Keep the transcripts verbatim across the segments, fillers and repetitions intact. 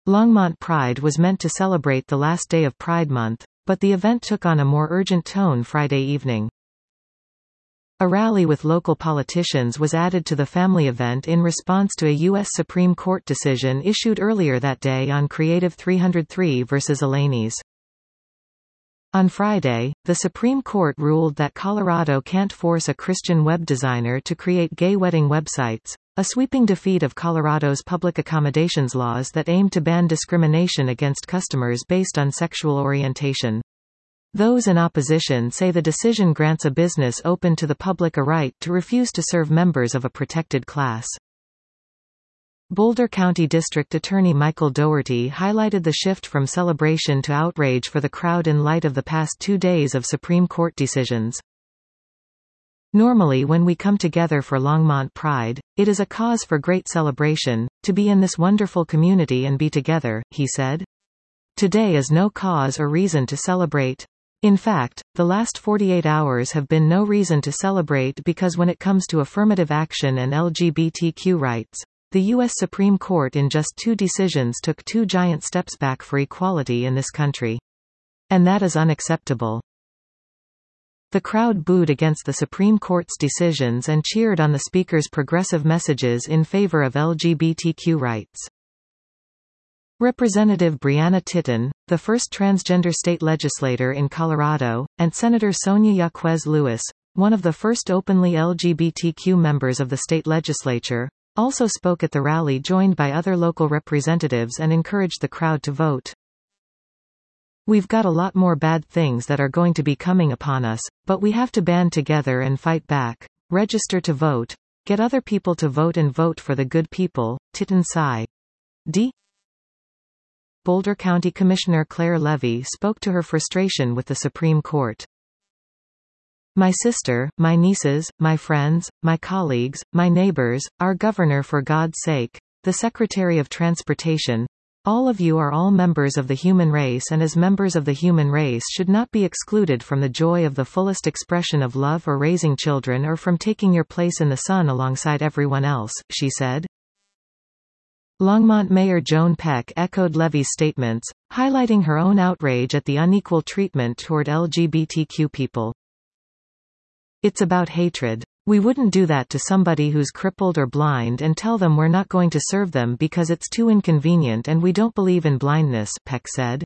Longmont Pride was meant to celebrate the last day of Pride Month, but the event took on a more urgent tone Friday evening. A rally with local politicians was added to the family event in response to a U S Supreme Court decision issued earlier that day on Creative three oh three versus Elanis. On Friday, the Supreme Court ruled that Colorado can't force a Christian web designer to create gay wedding websites, a sweeping defeat of Colorado's public accommodations laws that aim to ban discrimination against customers based on sexual orientation. Those in opposition say the decision grants a business open to the public a right to refuse to serve members of a protected class. Boulder County District Attorney Michael Dougherty highlighted the shift from celebration to outrage for the crowd in light of the past two days of Supreme Court decisions. Normally when we come together for Longmont Pride, it is a cause for great celebration, to be in this wonderful community and be together, he said. Today is no cause or reason to celebrate. In fact, the last forty-eight hours have been no reason to celebrate because when it comes to affirmative action and L G B T Q rights, the U S Supreme Court in just two decisions took two giant steps back for equality in this country. And that is unacceptable. The crowd booed against the Supreme Court's decisions and cheered on the Speaker's progressive messages in favor of L G B T Q rights. Representative Brianna Titton, the first transgender state legislator in Colorado, and Senator Sonia Yaquez Lewis, one of the first openly L G B T Q members of the state legislature, also spoke at the rally joined by other local representatives and encouraged the crowd to vote. We've got a lot more bad things that are going to be coming upon us, but we have to band together and fight back, register to vote, get other people to vote and vote for the good people, Titton sighed. D. Boulder County Commissioner Claire Levy spoke to her frustration with the Supreme Court. My sister, my nieces, my friends, my colleagues, my neighbors, our governor for God's sake, the Secretary of Transportation, all of you are all members of the human race and as members of the human race should not be excluded from the joy of the fullest expression of love or raising children or from taking your place in the sun alongside everyone else, she said. Longmont Mayor Joan Peck echoed Levy's statements, highlighting her own outrage at the unequal treatment toward L G B T Q people. It's about hatred. We wouldn't do that to somebody who's crippled or blind and tell them we're not going to serve them because it's too inconvenient and we don't believe in blindness, Peck said.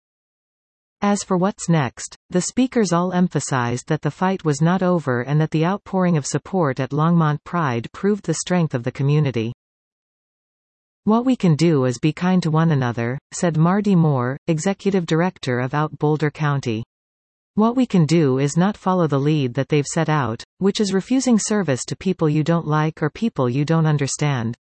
As for what's next, the speakers all emphasized that the fight was not over and that the outpouring of support at Longmont Pride proved the strength of the community. What we can do is be kind to one another, said Marty Moore, executive director of Out Boulder County. What we can do is not follow the lead that they've set out, which is refusing service to people you don't like or people you don't understand.